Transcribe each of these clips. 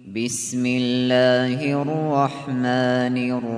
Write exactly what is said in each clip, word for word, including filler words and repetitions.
بسم الله الرحمن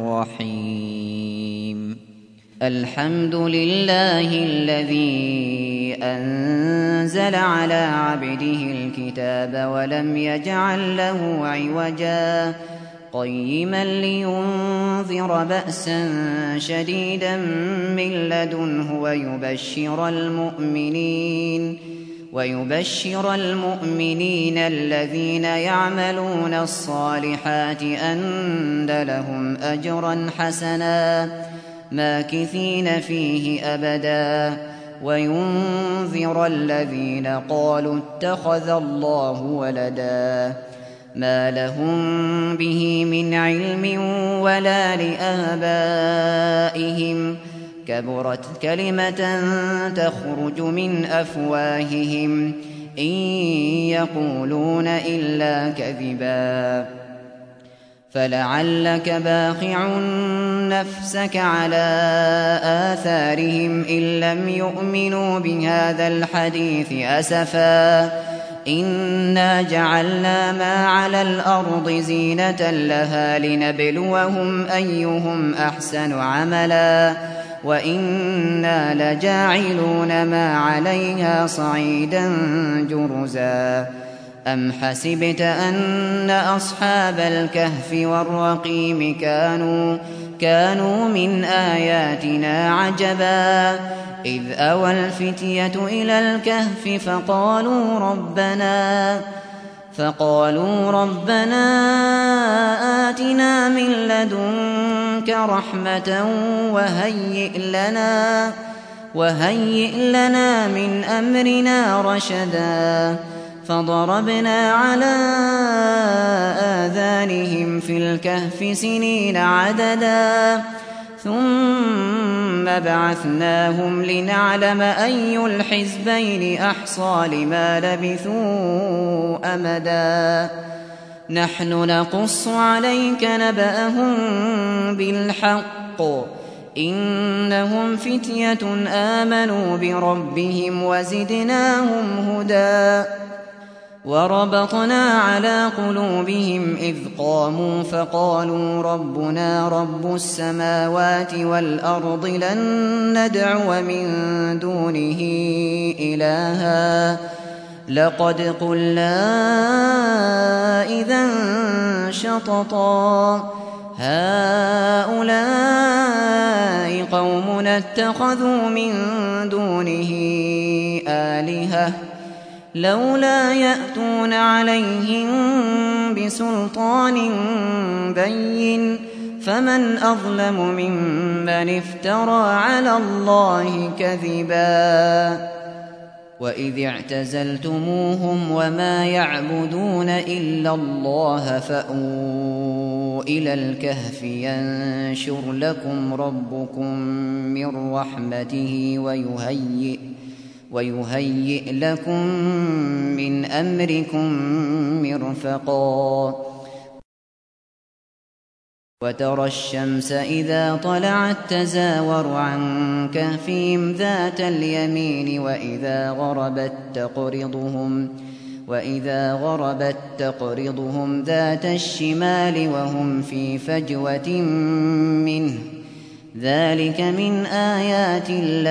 الرحيم. الحمد لله الذي أنزل على عبده الكتاب ولم يجعل له عوجا قيما لينذر بأسا شديدا من لدنه ويبشر المؤمنين ويبشر المؤمنين الذين يعملون الصالحات أن لهم أجرا حسنا ماكثين فيه أبدا وينذر الذين قالوا اتخذ الله ولدا ما لهم به من علم ولا لآبائهم كبرت كلمة تخرج من أفواههم إن يقولون إلا كذبا فلعلك باخع نفسك على آثارهم إن لم يؤمنوا بهذا الحديث أسفا إنا جعلنا ما على الأرض زينة لها لنبلوهم أيهم أحسن عملا وإنا لجاعلون ما عليها صعيدا جرزا أم حسبت أن أصحاب الكهف والرقيم كانوا كانوا من آياتنا عجبا إذ أوى الفتية إلى الكهف فقالوا ربنا فقالوا ربنا آتنا من لدنك رحمة وهيئ لنا وهيئ لنا من أمرنا رشدا فضربنا على آذانهم في الكهف سنين عددا ثم بعثناهم لنعلم أي الحزبين أحصى لما لبثوا أمدا نحن نقص عليك نبأهم بالحق إنهم فتية آمنوا بربهم وزدناهم هدى وربطنا على قلوبهم إذ قاموا فقالوا ربنا رب السماوات والأرض لن ندعو من دونه إلها لقد قلنا إذا شططا هؤلاء قومنا اتخذوا من دونه آلهة لولا يأتون عليهم بسلطان بين فمن أظلم ممن افترى على الله كذبا وإذ اعتزلتموهم وما يعبدون إلا الله فأووا إلى الكهف ينشر لكم ربكم من رحمته ويهيئ ويهيئ لكم من أمركم مرفقا وترى الشمس إذا طلعت تزاور عن كهفهم ذات اليمين وإذا غربت تقرضهم وإذا غربت تقرضهم ذات الشمال وهم في فجوة منه ذلك من آيات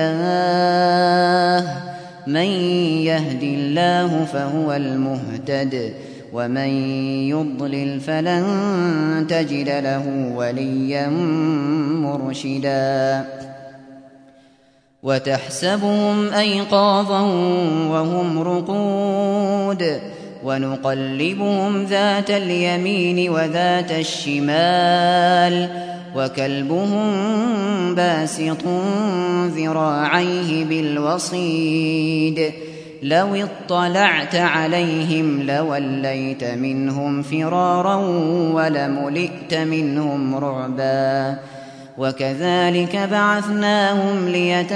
الله من يهد الله فهو المهتد ومن يضلل فلن تجد له وليا مرشدا وتحسبهم أيقاظا وهم رقود ونقلبهم ذات اليمين وذات الشمال وكلبهم باسط ذراعيه بالوصيد لو اطلعت عليهم لوليت منهم فرارا ولملئت منهم رعبا وكذلك بعثناهم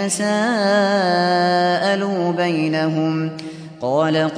ليتساءلوا بينهم قال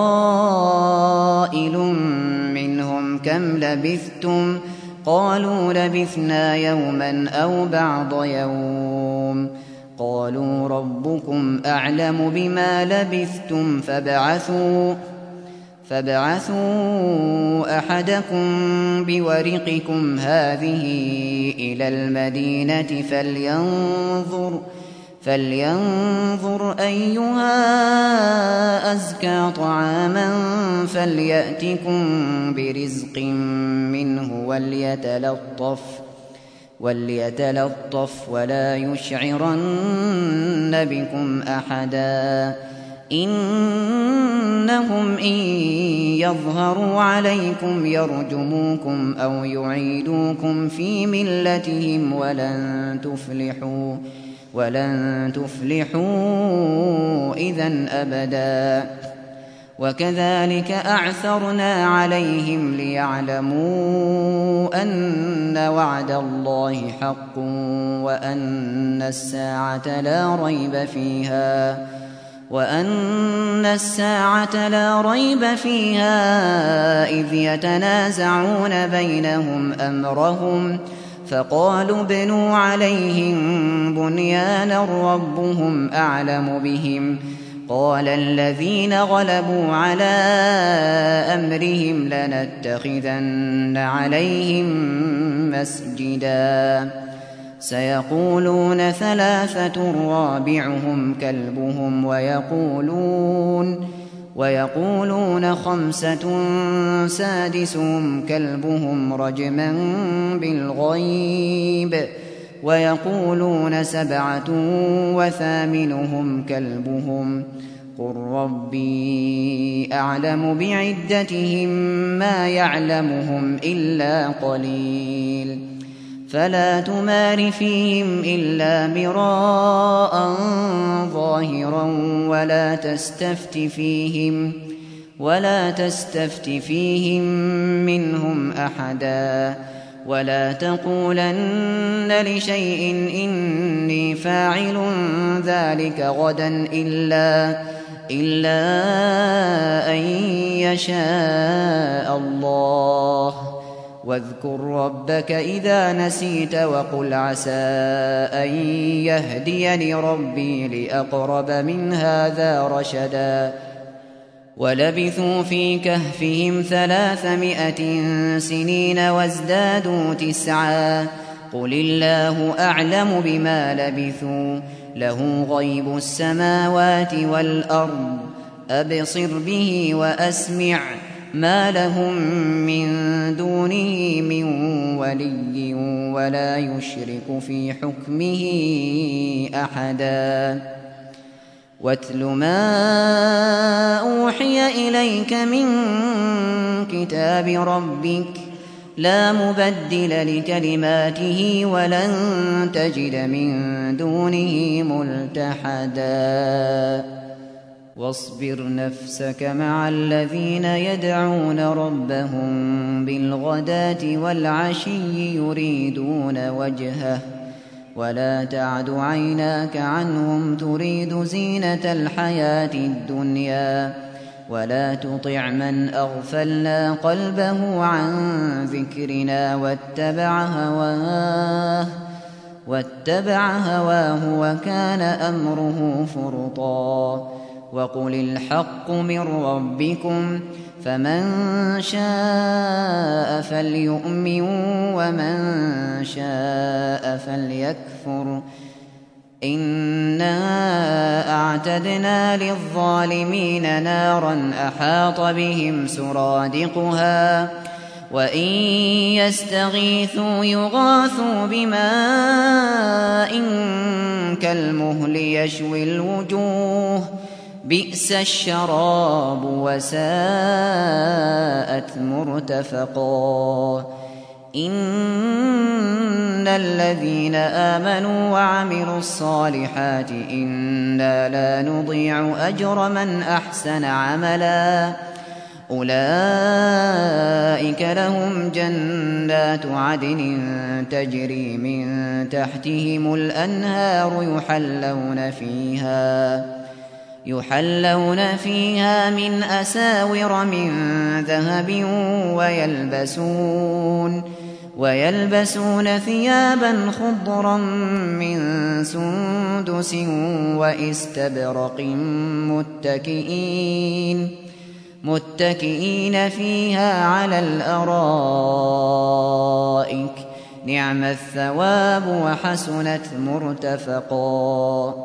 قائل منهم كم لبثتم قالوا لبثنا يوما أو بعض يوم قالوا ربكم أعلم بما لبثتم فابعثوا فابعثوا أحدكم بورقكم هذه إلى المدينة فلينظر فلينظر أيها أزكى طعاما فليأتكم برزق منه وليتلطف وليتلطف ولا يشعرن بكم أحدا إنهم إن يظهروا عليكم يرجموكم أو يعيدوكم في ملتهم ولن تفلحوا ولن تفلحوا إذن أبدا وكذلك أعثرنا عليهم ليعلموا أن وعد الله حق وأن الساعة لا ريب فيها وأن الساعة لا ريب فيها إذ يتنازعون بينهم أمرهم فقالوا ابنوا عليهم بنيانا ربهم أعلم بهم قال الذين غلبوا على أمرهم لنتخذن عليهم مسجدا سيقولون ثلاثة رابعهم كلبهم ويقولون ويقولون خمسة سادسهم كلبهم رجما بالغيب ويقولون سبعة وثامنهم كلبهم قل ربي أعلم بعدتهم ما يعلمهم إلا قليل فلا تمار فيهم إلا مراء ظاهرا ولا تستفت فيهم ولا تستفت فيهم منهم أحدا ولا تقولن لشيء إني فاعل ذلك غدا إلا إلا أن يشاء الله واذكر ربك إذا نسيت وقل عسى أن يهديني ربي لأقرب من هذا رشدا ولبثوا في كهفهم ثلاثمائة سنين وازدادوا تسعا قل الله أعلم بما لبثوا له غيب السماوات والأرض أبصر به وأسمع ما لهم من دونه من ولي ولا يشرك في حكمه أحدا واتل ما أوحي إليك من كتاب ربك لا مبدل لكلماته ولن تجد من دونه ملتحدا واصبر نفسك مع الذين يدعون ربهم بالغداة والعشي يريدون وجهه ولا تعد عيناك عنهم تريد زينة الحياة الدنيا ولا تطع من أغفلنا قلبه عن ذكرنا واتبع هواه واتبع هواه وكان أمره فرطا وقل الحق من ربكم فمن شاء فليؤمن ومن شاء فليكفر إنا أعتدنا للظالمين نارا أحاط بهم سرادقها وإن يستغيثوا يغاثوا بماء كالمهل يشوي الوجوه بئس الشراب وساءت مرتفقا إن الذين آمنوا وعملوا الصالحات إنا لا نضيع أجر من أحسن عملا أولئك لهم جنات عدن تجري من تحتهم الأنهار يحلون فيها يحلون فيها من أساور من ذهب ويلبسون ويلبسون ثيابا خضرا من سندس واستبرق متكئين متكئين فيها على الأرائك نعم الثواب وحسنت مرتفقا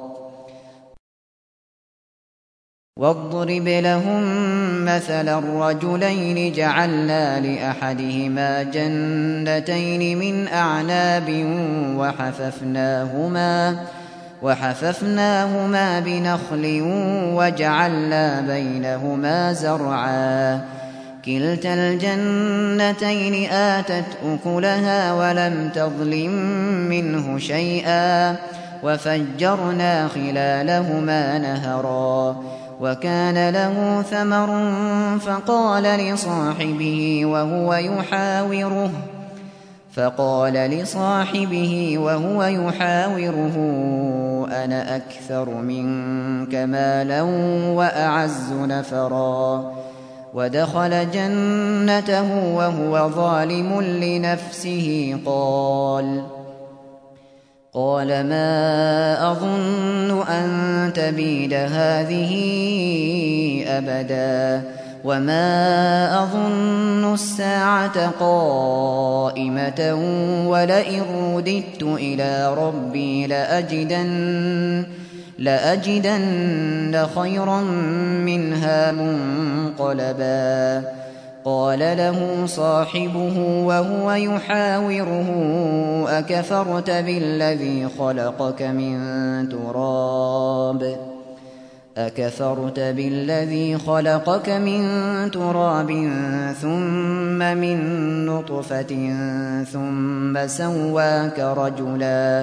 واضرب لهم مثلا الرجلين جعلنا لأحدهما جنتين من أعناب وحففناهما وحففناهما بنخل وجعلنا بينهما زرعا كلتا الجنتين آتت أكلها ولم تظلم منه شيئا وفجرنا خلالهما نهرا وكان له ثمر فقال لصاحبه وهو يحاوره فقال لصاحبه وهو يحاوره أنا أكثر منك مالا وأعز نفرا ودخل جنته وهو ظالم لنفسه قال قال ما أظن أن تبيد هذه أبدا وما أظن الساعة قائمة ولئن رددت إلى ربي لأجدن, لأجدن خيرا منها منقلبا قال له صاحبه وهو يحاوره أكفرت بالذي خلقك من تراب أكفرت بالذي خلقك من تراب ثم من نطفة ثم سواك رجلا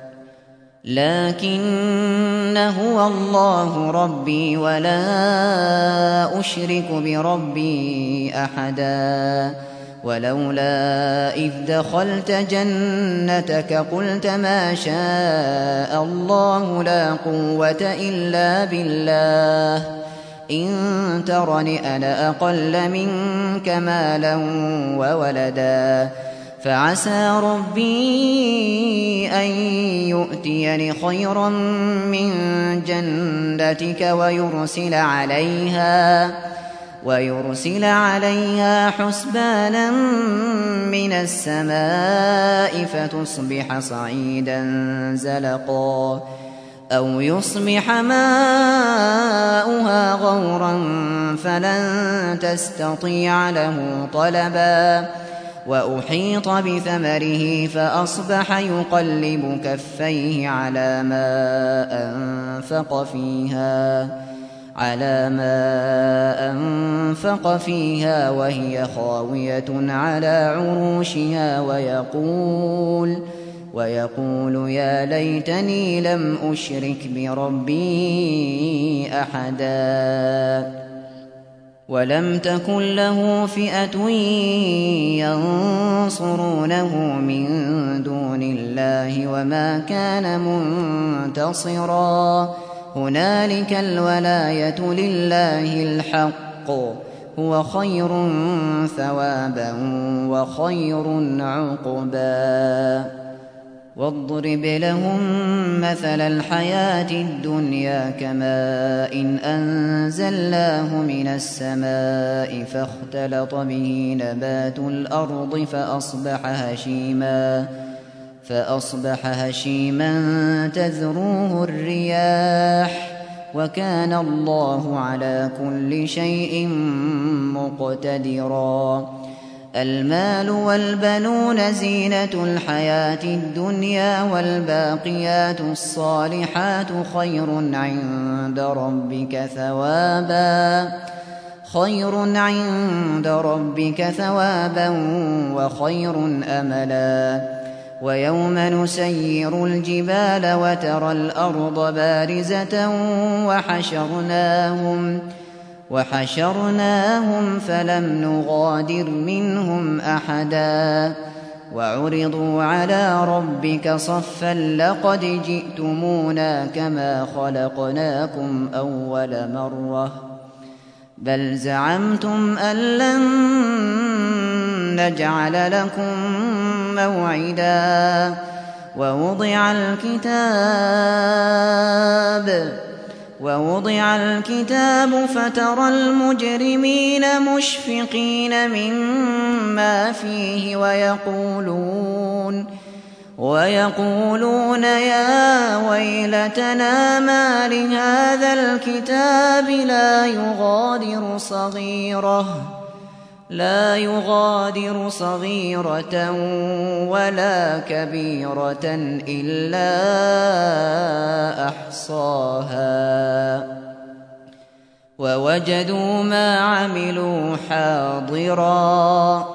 لكن هو الله ربي ولا أشرك بربي أحدا ولولا إذ دخلت جنتك قلت ما شاء الله لا قوة إلا بالله إن ترني أنا أقل منك مالا وولدا فعسى ربي أن يؤتيني خيرا من جنتك ويرسل عليها ويرسل عليها حسبانا من السماء فتصبح صعيدا زلقا أو يصبح ماؤها غورا فلن تستطيع له طلبا وأحيط بثمره فأصبح يقلب كفيه على ما أنفق فيها على ما أنفق فيها وهي خاوية على عروشها ويقول ويقول يا ليتني لم أشرك بربي أحدا ولم تكن له فئة ينصرونه من دون الله وما كان منتصرا هنالك الولاية لله الحق هو خير ثوابا وخير عقبا واضرب لهم مثل الحياة الدنيا كماء إن أنزلناه من السماء فاختلط به نبات الأرض فأصبح هشيما فأصبح هشيما تذروه الرياح وكان الله على كل شيء مقتدرا المال والبنون زينة الحياة الدنيا والباقيات الصالحات خير عند ربك ثوابا خير عند ربك ثوابا وخير أملا ويوم نسير الجبال وترى الأرض بارزة وحشرناهم وحشرناهم فلم نغادر منهم أحدا وعرضوا على ربك صفا لقد جئتمونا كما خلقناكم أول مرة بل زعمتم أن لن نجعل لكم موعدا ووضع الكتاب ووضع الكتاب فترى المجرمين مشفقين مما فيه ويقولون ويقولون يا ويلتنا ما لهذا الكتاب لا يغادر صغيرة لا يغادر صغيرة ولا كبيرة إلا أحصاها ووجدوا ما عملوا حاضرا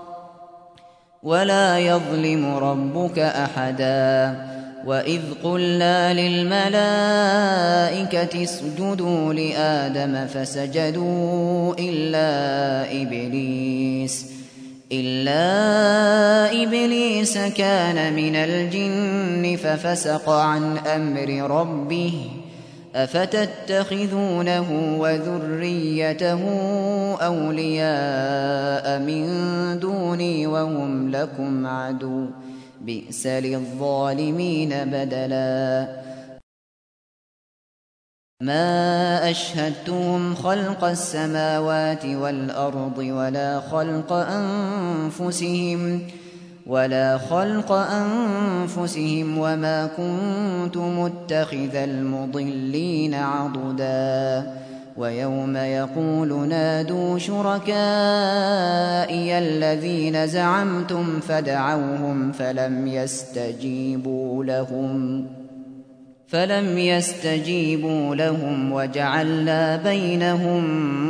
ولا يظلم ربك أحدا وإذ قلنا للملائكة اسجدوا لآدم فسجدوا إلا إبليس إلا إبليس كان من الجن ففسق عن أمر ربه أفتتخذونه وذريته أولياء من دوني وهم لكم عدو بئس للظالمين بدلا ما أشهدتهم خلق السماوات والأرض ولا خلق أنفسهم ولا خلق أنفسهم وما كنت متخذ المضلين عضدا ويوم يقول نادوا شركائي الذين زعمتم فدعوهم فلم يستجيبوا لهم فلم يستجيبوا لهم وجعلنا بينهم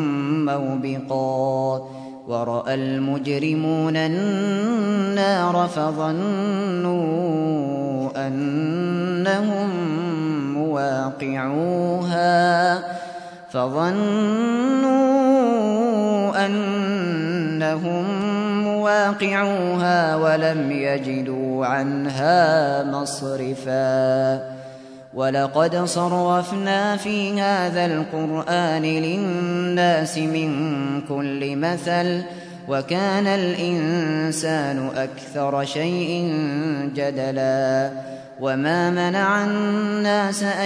موبقا ورأى المجرمون النار فظنوا أنهم مواقعوها فظنوا أنهم مواقعوها ولم يجدوا عنها مصرفا ولقد صرفنا في هذا القرآن للناس من كل مثل وكان الإنسان أكثر شيء جدلا وما منع الناس أن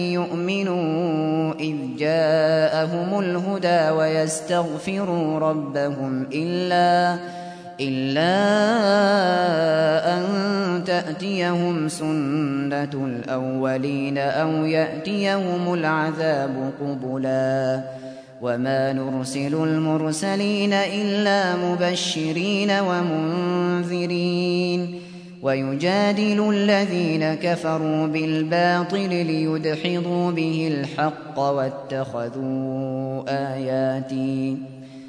يؤمنوا إذ جاءهم الهدى ويستغفروا ربهم إلا إلا أن تأتيهم سنة الأولين أو يأتيهم العذاب قبلا وما نرسل المرسلين إلا مبشرين ومنذرين ويجادل الذين كفروا بالباطل ليدحضوا به الحق واتخذوا آياتي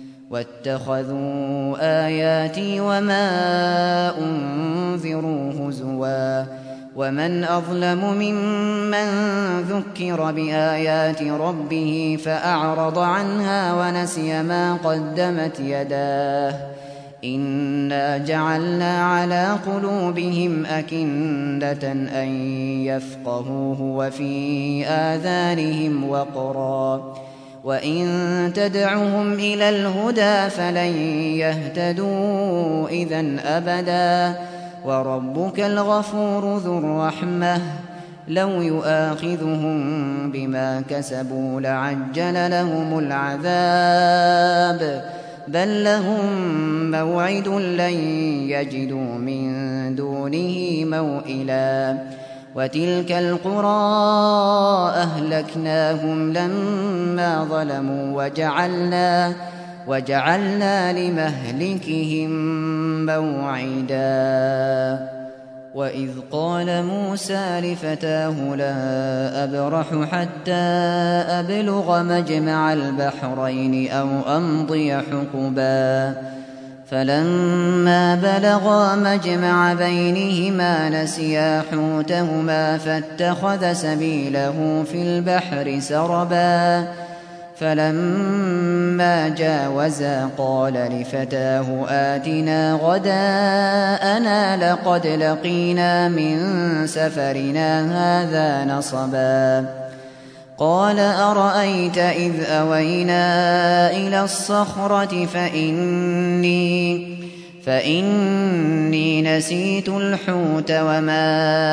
واتخذوا آياتي وما أنذروا هزوا ومن أظلم ممن ذكر بآيات ربه فأعرض عنها ونسي ما قدمت يداه إنا جعلنا على قلوبهم أكنة أن يفقهوه وفي آذانهم وقرا وإن تدعهم إلى الهدى فلن يهتدوا إذن أبدا وربك الغفور ذو الرحمة لو يؤاخذهم بما كسبوا لعجل لهم العذاب بل لهم موعد لن يجدوا من دونه موئلا وتلك القرى أهلكناهم لما ظلموا وجعلنا وجعلنا لمهلكهم موعدا وإذ قال موسى لفتاه لا أبرح حتى أبلغ مجمع البحرين أو أمضي حقبا فلما بلغا مجمع بينهما نسيا حوتهما فاتخذ سبيله في البحر سربا فلما جاوزا قال لفتاه آتنا غداءنا لقد لقينا من سفرنا هذا نصبا قال أرأيت إذ أوينا إلى الصخرة فإني فإني نسيت الحوت وما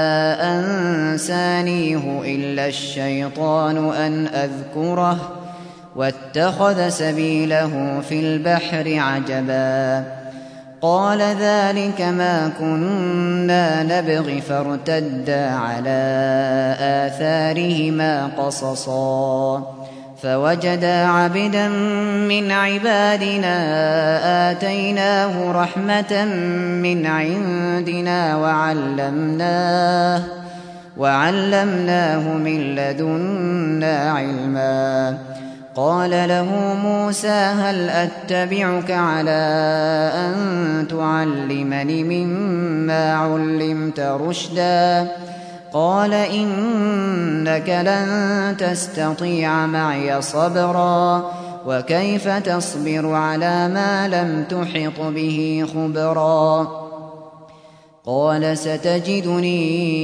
أنسانيه إلا الشيطان أن أذكره واتخذ سبيله في البحر عجبا قال ذلك ما كنا نبغ فارتدا على آثارهما قصصا فوجدا عبدا من عبادنا آتيناه رحمة من عندنا وعلمناه, وعلمناه من لدنا علما قال له موسى هل أتبعك على أن تعلمني مما علمت رشدا قال إنك لن تستطيع معي صبرا وكيف تصبر على ما لم تحط به خبرا قال ستجدني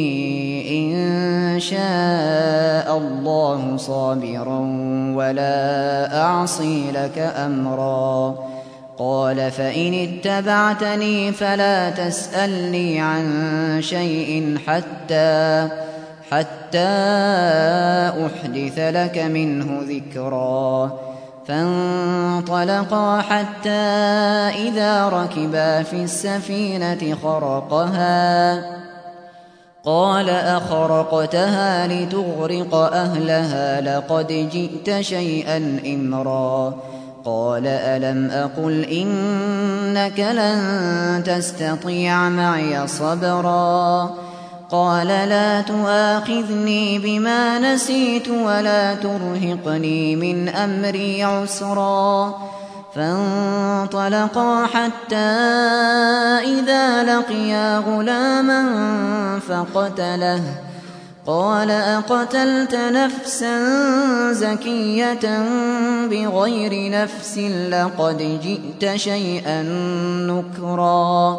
إن شاء الله صابرا ولا أعصي لك أمرا قال فإن اتبعتني فلا تسألني عن شيء حتى حتى أحدث لك منه ذكرا فانطلقا حتى إذا ركبا في السفينة خرقها قال أخرقتها لتغرق أهلها لقد جئت شيئا إمرا قال ألم أقل إنك لن تستطيع معي صبرا قال لا تؤاخذني بما نسيت ولا ترهقني من أمري عسرا فانطلقا حتى إذا لقيا غلاما فقتله قال أقتلت نفسا زكية بغير نفس لقد جئت شيئا نكرا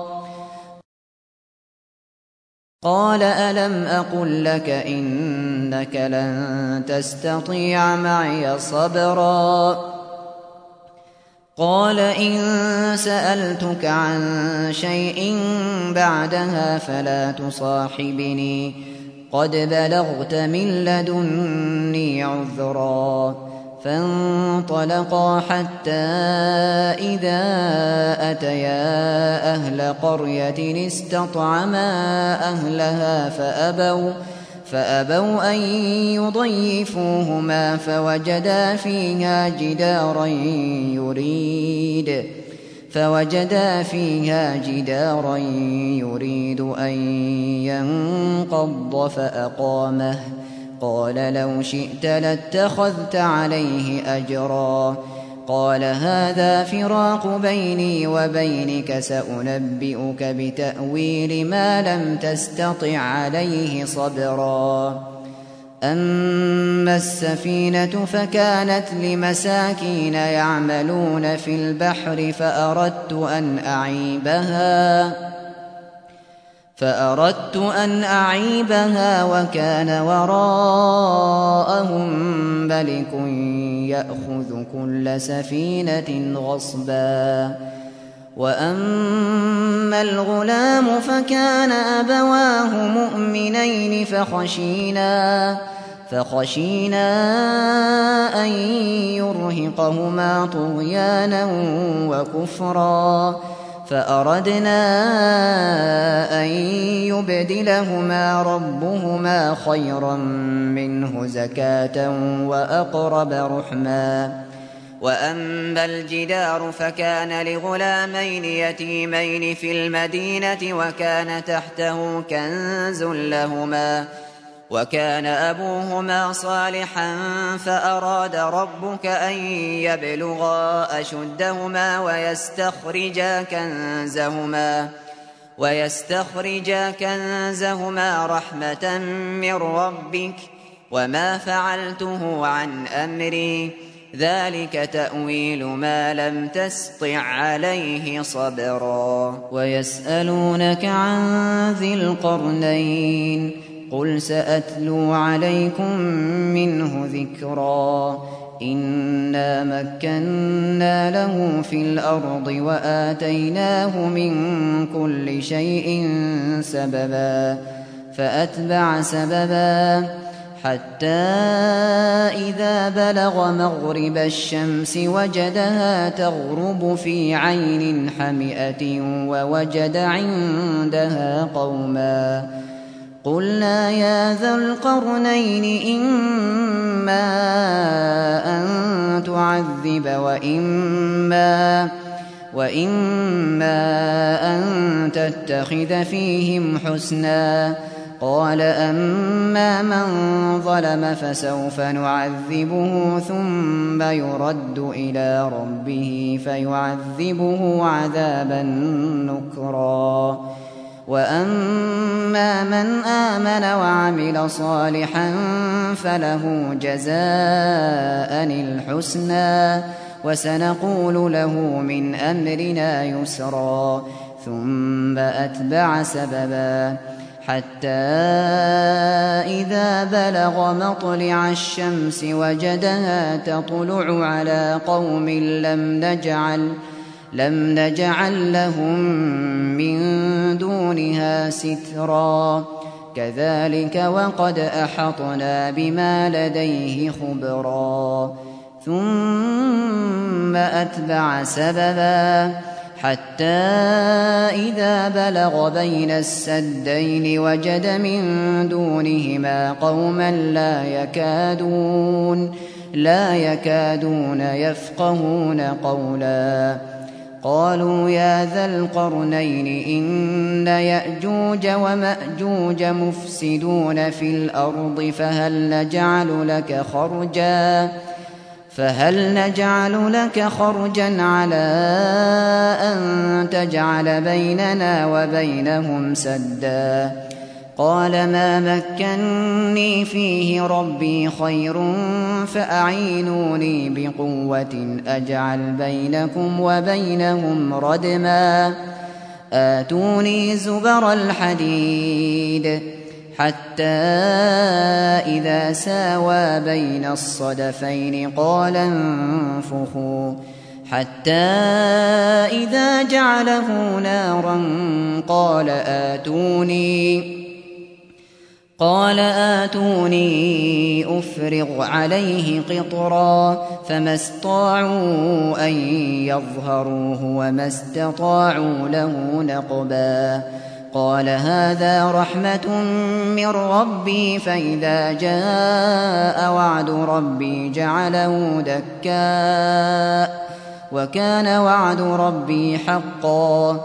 قال ألم أقل لك إنك لن تستطيع معي صبرا قال إن سألتك عن شيء بعدها فلا تصاحبني قد بلغت من لدني عذرا فانطلقا حتى إذا أتيا أهل قرية استطعما أهلها فأبوا, فأبوا أن يضيفوهما فوجدا فيها جدارا يريد فوجدا فيها جدارا يريد أن ينقض فأقامه قال لو شئت لاتخذت عليه أجرا قال هذا فراق بيني وبينك سأنبئك بتأويل ما لم تستطع عليه صبرا أما السفينة فكانت لمساكين يعملون في البحر فأردت أن أعيبها فأردت أن أعيبها وكان وراءهم ملك يأخذ كل سفينة غصبا وأما الغلام فكان أبواه مؤمنين فخشينا فخشينا أن يرهقهما طغيانا وكفرا فأردنا أن يبدلهما ربهما خيرا منه زكاة وأقرب رحما وأما الجدار فكان لغلامين يتيمين في المدينة وكان تحته كنز لهما وكان أبوهما صالحا فأراد ربك أن يبلغا أشدهما ويستخرجا كنزهما ويستخرجا كنزهما رحمة من ربك وما فعلته عن أمري ذلك تأويل ما لم تسطع عليه صبرا ويسألونك عن ذي القرنين قل سأتلو عليكم منه ذكرا إنا مكنا له في الأرض وآتيناه من كل شيء سببا فأتبع سببا حتى إذا بلغ مغرب الشمس وجدها تغرب في عين حمئة ووجد عندها قوما قلنا يا ذا القرنين إما أن تعذب وإما, وإما أن تتخذ فيهم حسنا قال أما من ظلم فسوف نعذبه ثم يرد إلى ربه فيعذبه عذابا نكرا وأما من آمن وعمل صالحا فله جزاء الحسنى وسنقول له من أمرنا يسرا ثم أتبع سببا حتى إذا بلغ مطلع الشمس وجدها تطلع على قوم لم نجعل لم نجعل لهم من دونها سترا كذلك وقد أحطنا بما لديه خبرا ثم أتبع سببا حتى إذا بلغ بين السدين وجد من دونهما قوما لا يكادون لا يكادون يفقهون قولا قالوا يا ذا القرنين إن يأجوج ومأجوج مفسدون في الأرض فهل نجعل لك خرجا فهل نجعل لك خرجا على أن تجعل بيننا وبينهم سدا قال ما مكني فيه ربي خير فأعينوني بقوة أجعل بينكم وبينهم ردما آتوني زبر الحديد حتى إذا ساوى بين الصدفين قال انفخوا حتى إذا جعله نارا قال آتوني قال آتوني أفرغ عليه قطرا فما استطاعوا أن يظهروه وما استطاعوا له نقبا قال هذا رحمة من ربي فإذا جاء وعد ربي جعله دكاء وكان وعد ربي حقا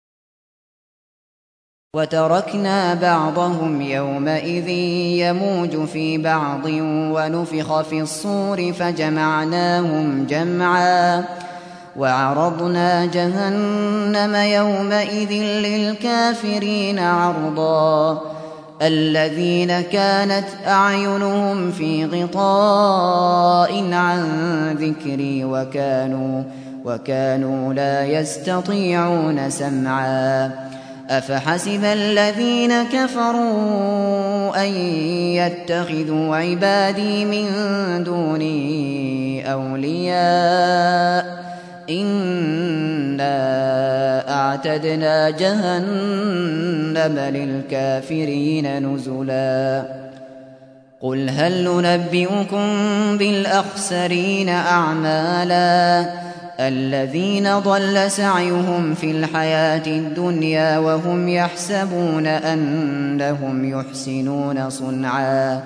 وتركنا بعضهم يومئذ يموج في بعض ونفخ في الصور فجمعناهم جمعا وعرضنا جهنم يومئذ للكافرين عرضا الذين كانت أعينهم في غطاء عن ذكري وكانوا, وكانوا لا يستطيعون سمعا أفحسب الذين كفروا أن يتخذوا عبادي من دوني أولياء إنا أعتدنا جهنم للكافرين نزلا قل هل ننبئكم بالأخسرين أعمالا الذين ضل سعيهم في الحياة الدنيا وهم يحسبون أنهم يحسنون صنعا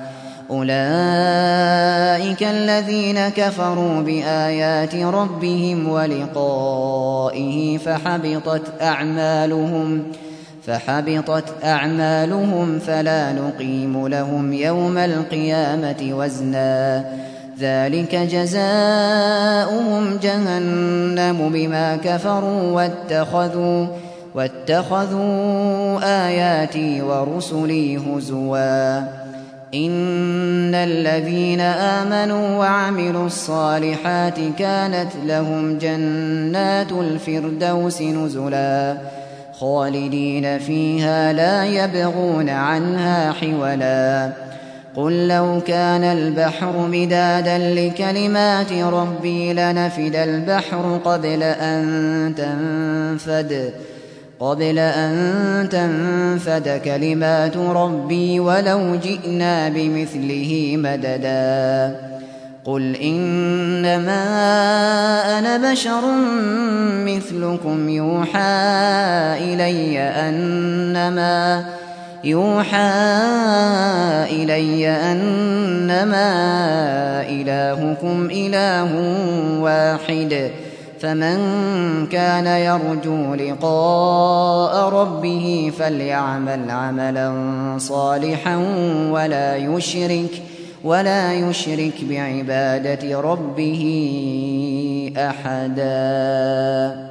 أولئك الذين كفروا بآيات ربهم ولقائه فحبطت أعمالهم فحبطت أعمالهم فلا نقيم لهم يوم القيامة وزنا ذلك جزاؤهم جهنم بما كفروا واتخذوا, واتخذوا آياتي ورسلي هزوا إن الذين آمنوا وعملوا الصالحات كانت لهم جنات الفردوس نزلا خالدين فيها لا يبغون عنها حولا قل لو كان البحر مدادا لكلمات ربي لنفد البحر قبل أن تنفد قبل أن تنفد كلمات ربي ولو جئنا بمثله مددا قل إنما أنا بشر مثلكم يوحى إلي أنما يوحى إلي أنما إلهكم إله واحد فمن كان يرجو لقاء ربه فليعمل عملا صالحا ولا يشرك ولا يشرك بعبادة ربه أحدا.